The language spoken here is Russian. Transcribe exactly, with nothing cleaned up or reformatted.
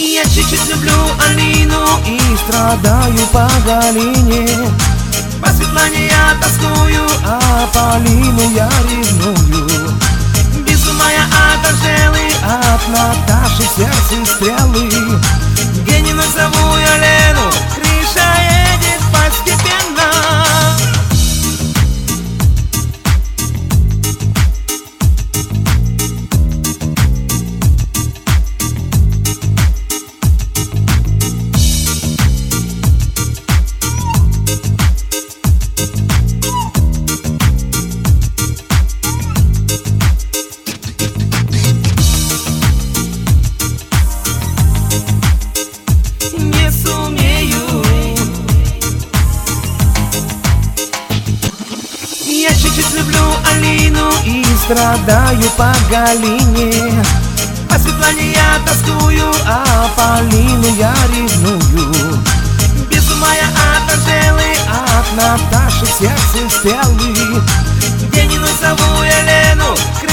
Я чуть-чуть люблю Алину и страдаю по Галине. По Светлане я тоскую, а Полину я ревную. Без ума я от Анжелы, от Наташи в сердце стрелы. Генину зову я Лену, крыша едет постепенно. Я чуть-чуть люблю Алину и страдаю по Галине. По Светлане я тоскую, а Полину я ревную. Без ума я от Анжелы, от Наташи в сердце стрелы. Генину зову я Лену,